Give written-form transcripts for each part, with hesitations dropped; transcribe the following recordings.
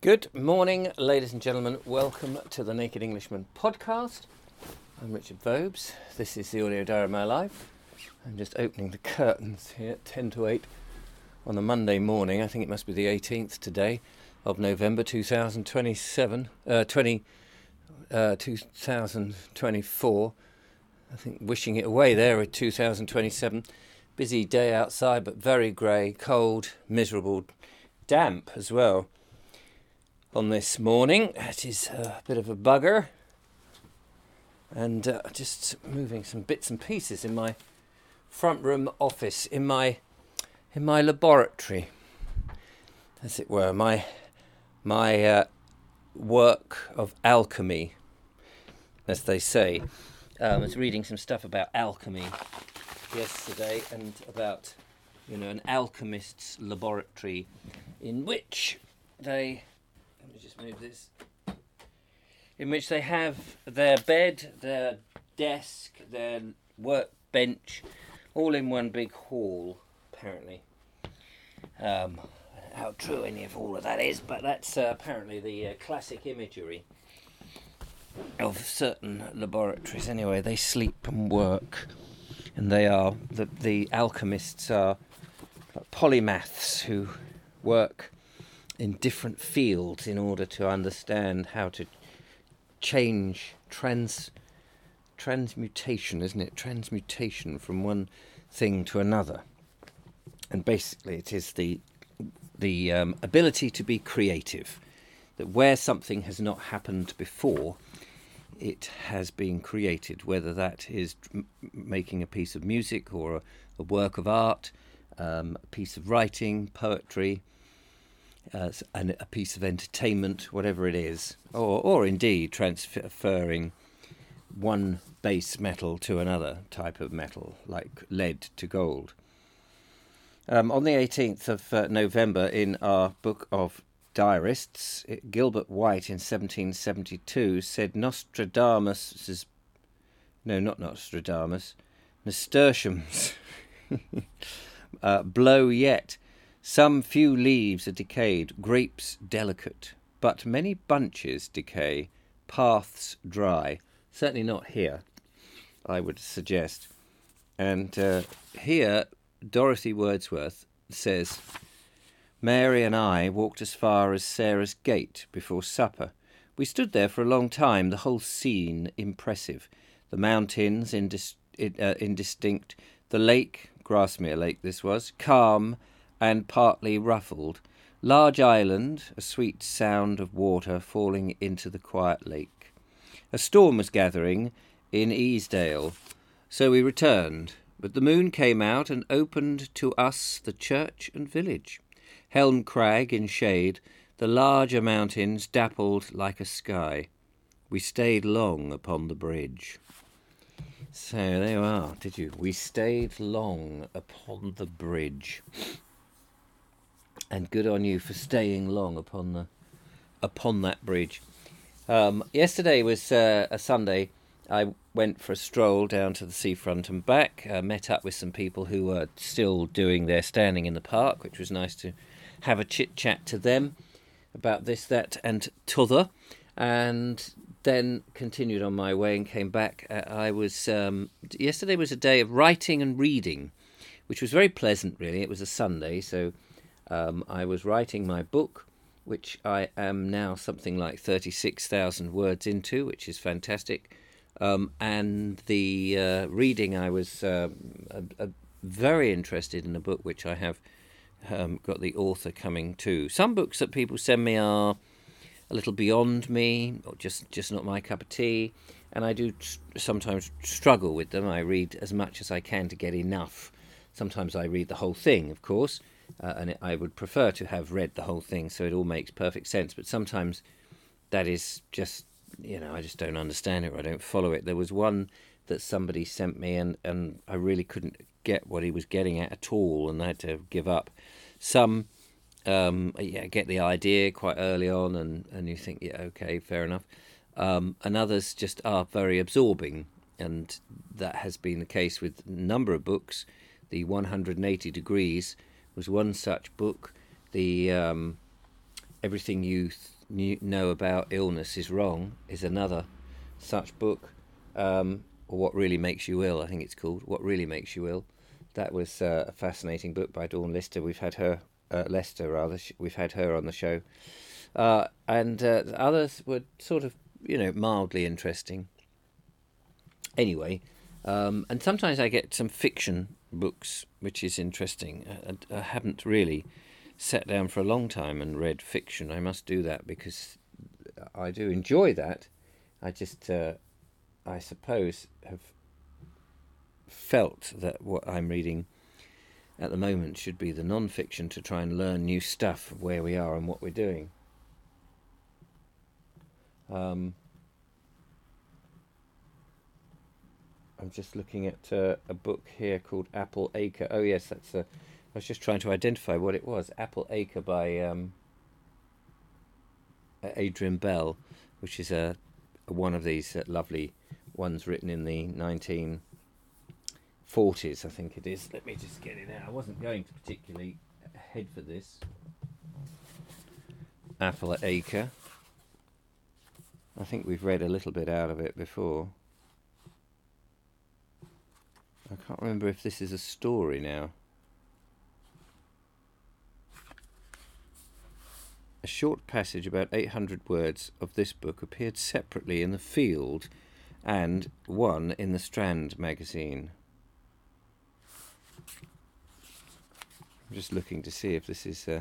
Good morning, ladies and gentlemen. Welcome to the Naked Englishman podcast. I'm Richard Vobes. This is the audio diary of my life. I'm just opening the curtains here at 10 to 8 on a Monday morning. I think it must be the 18th today of November 2024. I think wishing it away there at 2027. Busy day outside, but very grey, cold, miserable, damp as well. On this morning, it is a bit of a bugger, and just moving some bits and pieces in my front room office, in my laboratory, as it were, my work of alchemy, as they say. I was reading some stuff about alchemy yesterday, and about an alchemist's laboratory, in which they. Let me just move this. In which they have their bed, their desk, their workbench, all in one big hall, apparently. How true any of all of that is, but that's apparently the classic imagery of certain laboratories. Anyway, they sleep and work, and they are the alchemists are polymaths who work in different fields in order to understand how to change transmutation, isn't it? Transmutation from one thing to another. And basically it is the ability to be creative, that where something has not happened before, it has been created, whether that is making a piece of music or a work of art, a piece of writing, poetry, and a piece of entertainment, whatever it is, or indeed transferring one base metal to another type of metal, like lead to gold. On the 18th of November, in our book of diarists, Gilbert White in 1772 said Nasturtium's blow yet. Some few leaves are decayed, grapes delicate, but many bunches decay, paths dry. Certainly not here, I would suggest. And here, Dorothy Wordsworth says, Mary and I walked as far as Sarah's gate before supper. We stood there for a long time, the whole scene impressive. The mountains indistinct, the lake, Grasmere Lake this was, calm and partly ruffled, large island, a sweet sound of water falling into the quiet lake. A storm was gathering in Easdale, so we returned, but the moon came out and opened to us the church and village. Helm Crag in shade, the larger mountains dappled like a sky. We stayed long upon the bridge. So there you are, did you? We stayed long upon the bridge. And good on you for staying long upon that bridge. Yesterday was a Sunday. I went for a stroll down to the seafront and back. Met up with some people who were still doing their standing in the park, which was nice to have a chit-chat to them about this, that and t'other. And then continued on my way and came back. Yesterday was a day of writing and reading, which was very pleasant, really. It was a Sunday, so I was writing my book, which I am now something like 36,000 words into, which is fantastic. And the reading, I was very interested in a book which I have got the author coming to. Some books that people send me are a little beyond me, or just not my cup of tea, and I do sometimes struggle with them. I read as much as I can to get enough. Sometimes I read the whole thing, of course. And I would prefer to have read the whole thing so it all makes perfect sense. But sometimes that is just, I just don't understand it or I don't follow it. There was one that somebody sent me and I really couldn't get what he was getting at all, and I had to give up. Some, get the idea quite early on and you think, yeah, okay, fair enough. And others just are very absorbing, and that has been the case with a number of books. The 180 Degrees was one such book. The Everything You know about illness is wrong is another such book. Or What Really Makes You Ill, I think it's called. What Really Makes You Ill. That was a fascinating book by Dawn Lister. We've had her, Lester rather. We've had her on the show, and others were sort of, mildly interesting. Anyway, and sometimes I get some fiction books, which is interesting. I haven't really sat down for a long time and read fiction. I must do that because I do enjoy that. I just, I suppose, have felt that what I'm reading at the moment should be the non-fiction to try and learn new stuff of where we are and what we're doing. I'm just looking at a book here called Apple Acre. Oh yes, I was just trying to identify what it was. Apple Acre by Adrian Bell, which is one of these lovely ones written in the 1940s, I think it is. Let me just get it out. I wasn't going to particularly head for this. Apple Acre. I think we've read a little bit out of it before. I can't remember if this is a story now. A short passage, about 800 words, of this book appeared separately in The Field and one in the Strand magazine. I'm just looking to see if this is...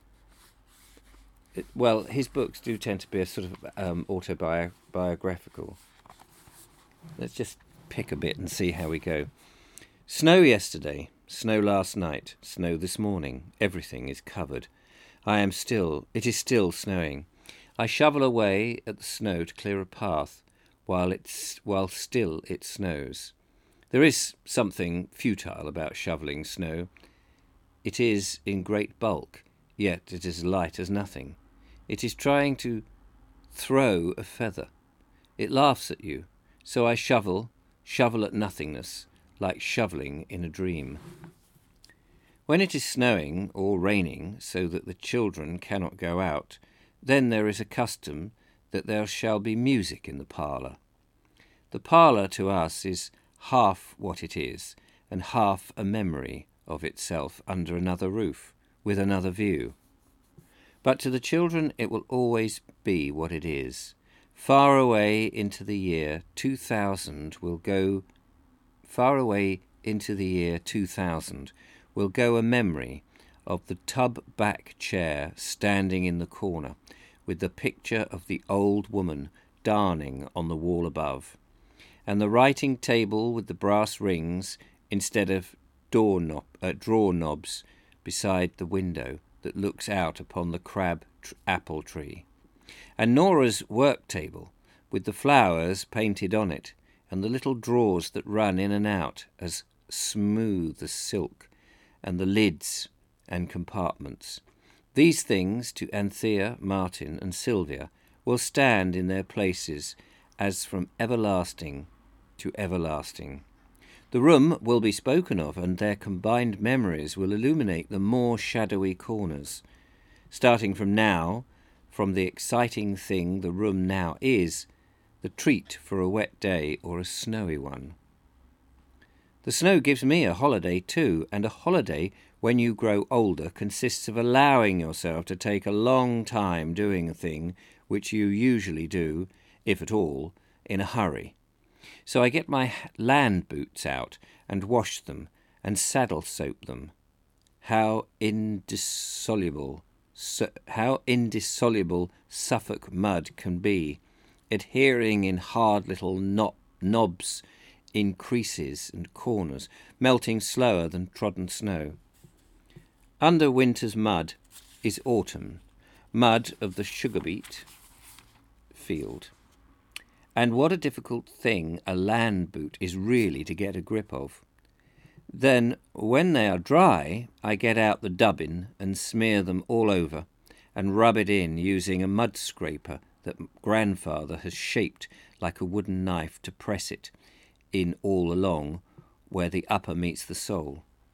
well, his books do tend to be a sort of autobiographical. Let's just pick a bit and see how we go. Snow yesterday, snow last night, snow this morning. Everything is covered. It is still snowing. I shovel away at the snow to clear a path while still it snows. There is something futile about shovelling snow. It is in great bulk, yet it is light as nothing. It is trying to throw a feather. It laughs at you. So I shovel at nothingness, like shovelling in a dream. When it is snowing or raining so that the children cannot go out, then there is a custom that there shall be music in the parlour. The parlour to us is half what it is, and half a memory of itself under another roof, with another view. But to the children it will always be what it is. Far away into the year 2000 will go a memory of the tub-back chair standing in the corner, with the picture of the old woman darning on the wall above, and the writing table with the brass rings instead of drawer knobs beside the window that looks out upon the crab apple tree, and Nora's work table with the flowers painted on it, and the little drawers that run in and out as smooth as silk, and the lids and compartments. These things, to Anthea, Martin, and Sylvia, will stand in their places as from everlasting to everlasting. The room will be spoken of, and their combined memories will illuminate the more shadowy corners. Starting from the exciting thing the room now is, the treat for a wet day or a snowy one. The snow gives me a holiday too, and a holiday when you grow older consists of allowing yourself to take a long time doing a thing which you usually do, if at all, in a hurry. So I get my land boots out and wash them and saddle soap them. How indissoluble Suffolk mud can be, adhering in hard little knobs in creases and corners, melting slower than trodden snow. Under winter's mud is autumn, mud of the sugar beet field. And what a difficult thing a land boot is really to get a grip of. Then, when they are dry, I get out the dubbin and smear them all over, and rub it in using a mud scraper that grandfather has shaped like a wooden knife to press it in all along where the upper meets the sole.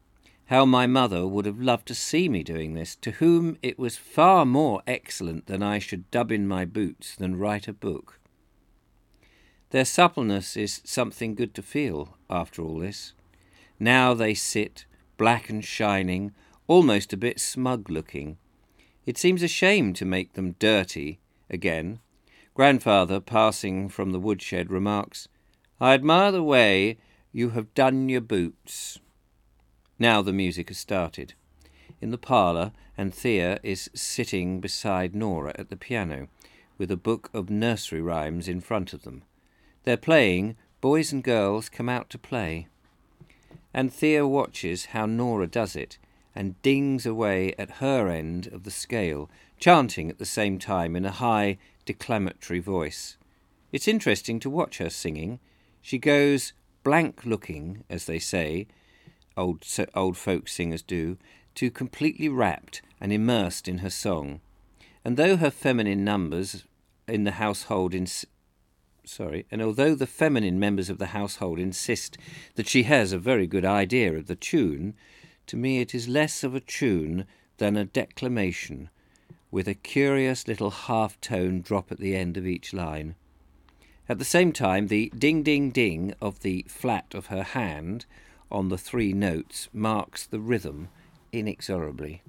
How my mother would have loved to see me doing this, to whom it was far more excellent than I should dub in my boots than write a book. Their suppleness is something good to feel after all this. Now they sit, black and shining, almost a bit smug-looking. It seems a shame to make them dirty again. Grandfather, passing from the woodshed, remarks, "I admire the way you have done your boots." Now the music has started. In the parlour, Anthea is sitting beside Nora at the piano, with a book of nursery rhymes in front of them. They're playing Boys and Girls Come Out to Play. Anthea watches how Nora does it, and dings away at her end of the scale, chanting at the same time in a high, declamatory voice. It's interesting to watch her singing. She goes blank-looking, as they say, old folk singers do, to completely wrapped and immersed in her song. And though her feminine numbers in the household although the feminine members of the household insist that she has a very good idea of the tune, to me it is less of a tune than a declamation, with a curious little half-tone drop at the end of each line. At the same time, the ding-ding-ding of the flat of her hand on the 3 notes marks the rhythm inexorably.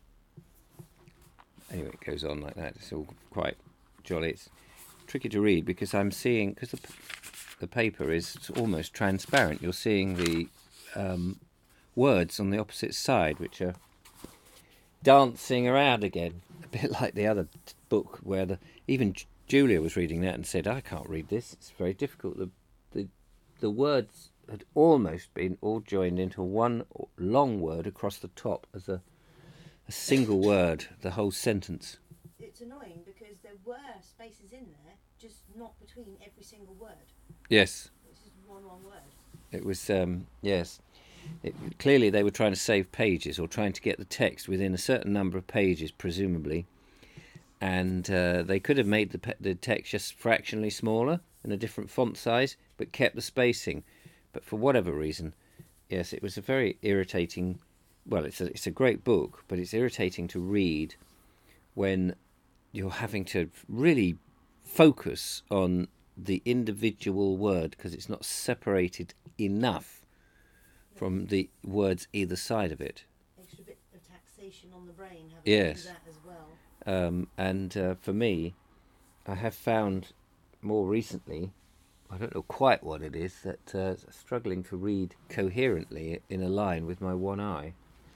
Anyway, it goes on like that. It's all quite jolly. It's tricky to read because I'm seeing, because the paper is almost transparent, you're seeing the words on the opposite side, which are dancing around again. A bit like the other book where even Julia was reading that and said, "I can't read this. It's very difficult." The words had almost been all joined into one long word across the top as a single word, the whole sentence. It's annoying because there were spaces in there, just not between every single word. Yes. It's just one long word. It was, yes. Clearly they were trying to save pages or trying to get the text within a certain number of pages, presumably. And they could have made the text just fractionally smaller and a different font size, but kept the spacing. But for whatever reason, yes, it was a very irritating. Well, it's a great book, but it's irritating to read when you're having to really focus on the individual word because it's not separated enough from the words either side of it. Extra bit of taxation on the brain having Yes. to do that as well. And for me, I have found more recently, I don't know quite what it is, that struggling to read coherently in a line with my one eye.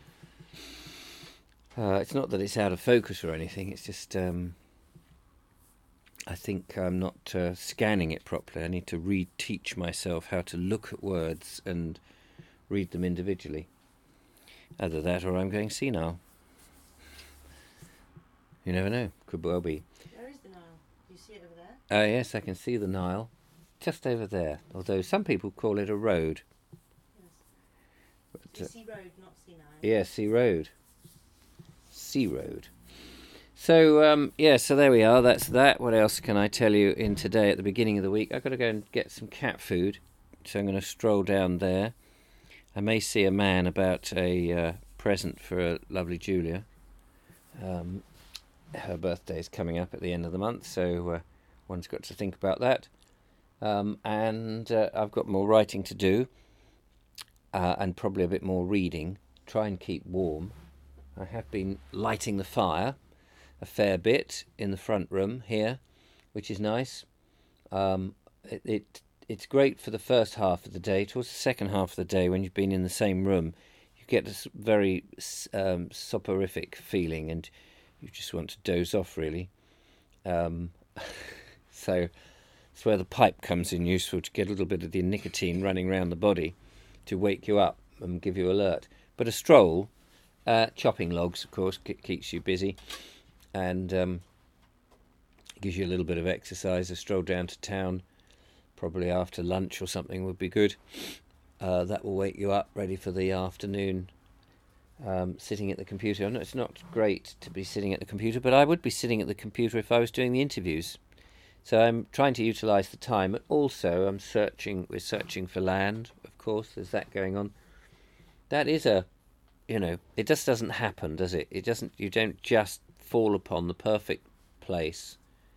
It's not that it's out of focus or anything, it's just I think I'm not scanning it properly. I need to reteach myself how to look at words and read them individually. Either that or I'm going senile. You never know, could well be. Where is the Nile? Do you see it over there? Yes, I can see the Nile. Just over there, although some people call it a road. Yes. But, It's Sea Road, not Sea Nile. yeah, Sea Road. Sea Road. So, so there we are, that's that. What else can I tell you in today at the beginning of the week? I've got to go and get some cat food, so I'm going to stroll down there. I may see a man about a present for lovely Julia. Her birthday is coming up at the end of the month, so one's got to think about that. And I've got more writing to do, and probably a bit more reading. Try and keep warm. I have been lighting the fire a fair bit in the front room here, which is nice. It's great for the first half of the day. Towards the second half of the day, when you've been in the same room, you get this very soporific feeling, and you just want to doze off, really. So it's where the pipe comes in useful, to get a little bit of the nicotine running around the body to wake you up and give you alert. But a stroll, chopping logs, of course, keeps you busy, and gives you a little bit of exercise. A stroll down to town, probably after lunch or something, would be good. That will wake you up, ready for the afternoon. Sitting at the computer. I know it's not great to be sitting at the computer, but I would be sitting at the computer if I was doing the interviews. So I'm trying to utilise the time, and also we're searching for land, of course. There's that going on. That is a it just doesn't happen, does it? It doesn't. You don't just fall upon the perfect place.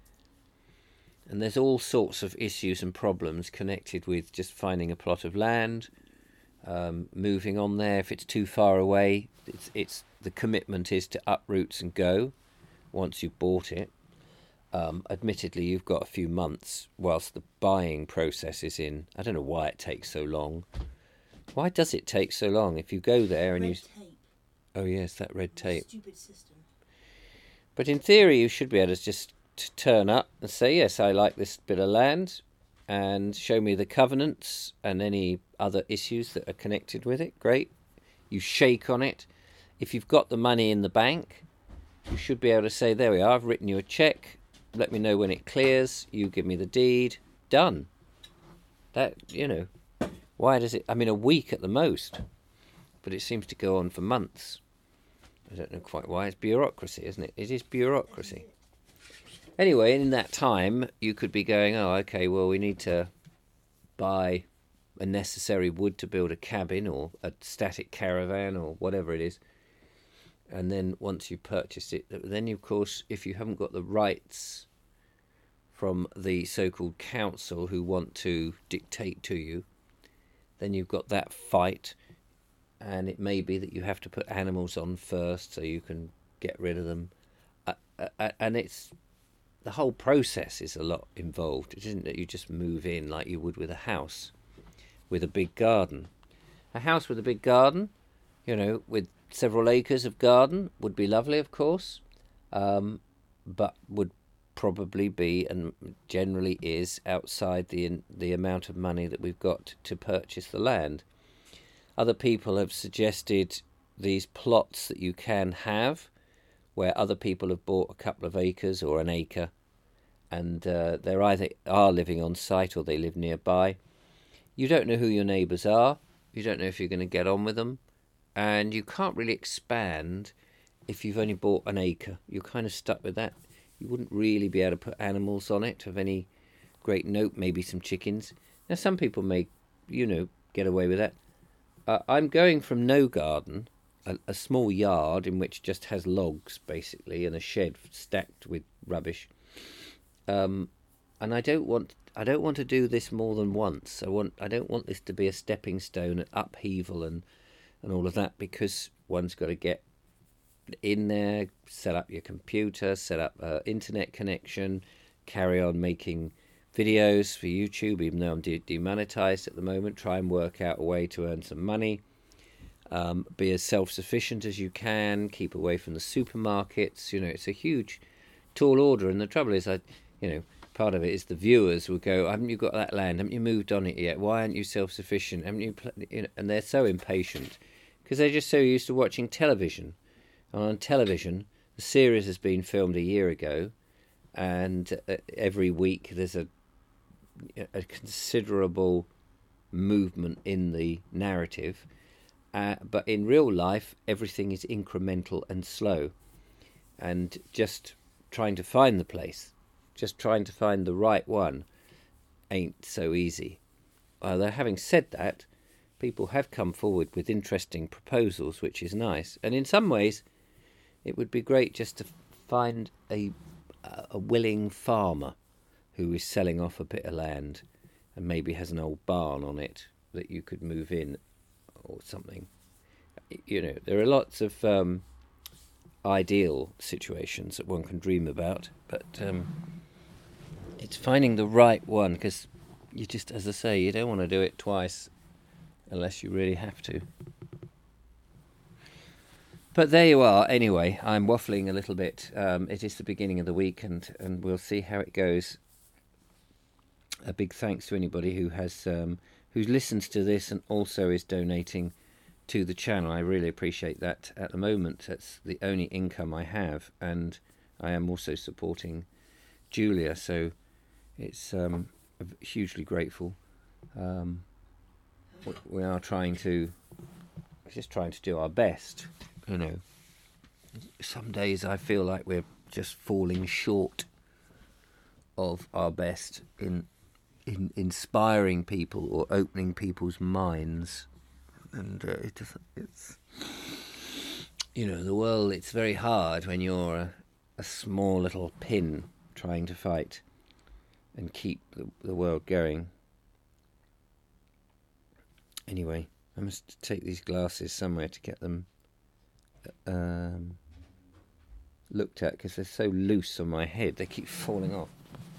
And there's all sorts of issues and problems connected with just finding a plot of land, moving on there. If it's too far away, it's the commitment is to uproots and go once you've bought it. Admittedly, you've got a few months whilst the buying process is in. I don't know why it takes so long. Why does it take so long? If you go there and red tape. Oh yes, that red tape. Stupid system. But in theory, you should be able to just turn up and say, yes, I like this bit of land, and show me the covenants and any other issues that are connected with it. Great. You shake on it. If you've got the money in the bank, you should be able to say, there we are, I've written you a check. Let me know when it clears. You give me the deed. Done. That, why does it... I mean, a week at the most. But it seems to go on for months. I don't know quite why. It's bureaucracy, isn't it? It is bureaucracy. Anyway, in that time, you could be going, oh, okay, well, we need to buy a necessary wood to build a cabin or a static caravan or whatever it is. And then once you purchase it, then, of course, if you haven't got the rights from the so-called council who want to dictate to you, then you've got that fight. And it may be that you have to put animals on first so you can get rid of them. And it's... The whole process is a lot involved. It isn't that you just move in like you would with a house with a big garden. A house with a big garden, with several acres of garden would be lovely, of course, but would probably be, and generally is, outside the amount of money that we've got to purchase the land. Other people have suggested these plots that you can have, where other people have bought a couple of acres or an acre, and they're either are living on site or they live nearby. You don't know who your neighbours are. You don't know if you're going to get on with them. And you can't really expand if you've only bought an acre. You're kind of stuck with that. You wouldn't really be able to put animals on it of any great note, maybe some chickens. Now, some people may, get away with that. I'm going from no garden, a small yard in which just has logs, basically, and a shed stacked with rubbish. And I don't want to do this more than once. I don't want this to be a stepping stone at upheaval and all of that, because one's got to get in there, set up your computer, set up an internet connection, carry on making videos for YouTube, even though I'm demonetized at the moment, try and work out a way to earn some money, be as self-sufficient as you can, keep away from the supermarkets. It's a huge tall order, and the trouble is, part of it is the viewers will go, haven't you got that land? Haven't you moved on it yet? Why aren't you self-sufficient? Haven't you? And they're so impatient because they're just so used to watching television. And on television, the series has been filmed a year ago, and every week there's a considerable movement in the narrative. But in real life, everything is incremental and slow, and just trying to find the place. Just trying to find the right one ain't so easy. Although having said that, people have come forward with interesting proposals, which is nice. And in some ways, it would be great just to find a willing farmer who is selling off a bit of land and maybe has an old barn on it that you could move in or something. There are lots of ideal situations that one can dream about, but it's finding the right one, because you just, as I say, you don't want to do it twice unless you really have to. But there you are. Anyway, I'm waffling a little bit. It is the beginning of the week, and we'll see how it goes. A big thanks to anybody who has who listens to this and also is donating to the channel. I really appreciate that. At the moment, that's the only income I have, and I am also supporting Julia, so it's hugely grateful. We are just trying to do our best. Some days I feel like we're just falling short of our best in inspiring people or opening people's minds, and the world, it's very hard when you're a small little pin trying to fight and keep the world going. Anyway, I must take these glasses somewhere to get them looked at, because they're so loose on my head, they keep falling off.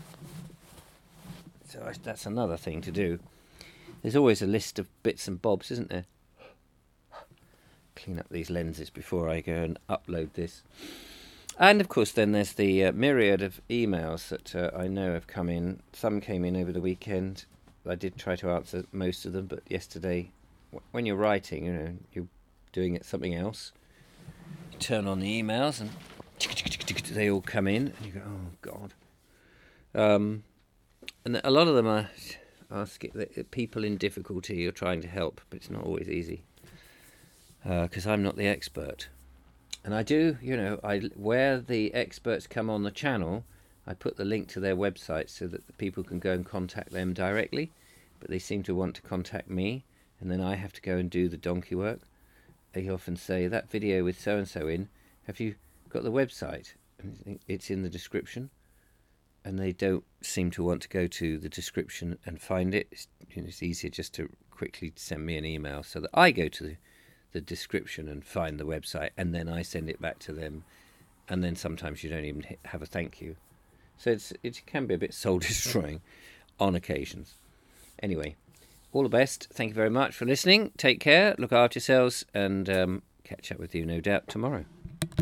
So that's another thing to do. There's always a list of bits and bobs, isn't there? Clean up these lenses before I go and upload this. And of course then there's the myriad of emails that I know have come in. Some came in over the weekend. I did try to answer most of them, but yesterday, when you're writing, you're doing it something else. You turn on the emails and they all come in and you go, oh God. And a lot of them are people in difficulty you're trying to help, but it's not always easy. Because I'm not the expert. And I do, where the experts come on the channel, I put the link to their website so that the people can go and contact them directly. But they seem to want to contact me, and then I have to go and do the donkey work. They often say, that video with so-and-so in, have you got the website? And it's in the description. And they don't seem to want to go to the description and find it. It's easier just to quickly send me an email so that I go to the description and find the website, and then I send it back to them, and then sometimes you don't even have a thank you. So it can be a bit soul destroying on occasions. Anyway, all the best. Thank you very much for listening. Take care, look after yourselves, and catch up with you no doubt tomorrow.